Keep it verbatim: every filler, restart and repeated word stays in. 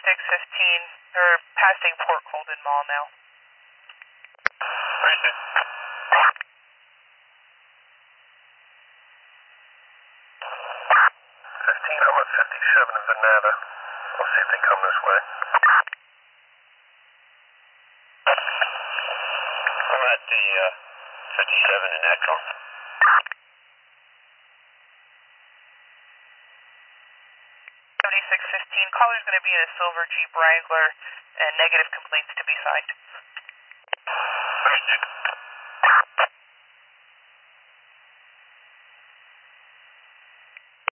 seventy-six fifteen, they're passing Port Colden Mall now. Right there. fifteen, I'm at fifty-seven in Venada. I'll see if they come this way. I'm at the uh, fifty-seven in Echo. seventy-six fifteen, caller's going to be in a silver Jeep Wrangler and negative complaints to be signed. Right, Nick.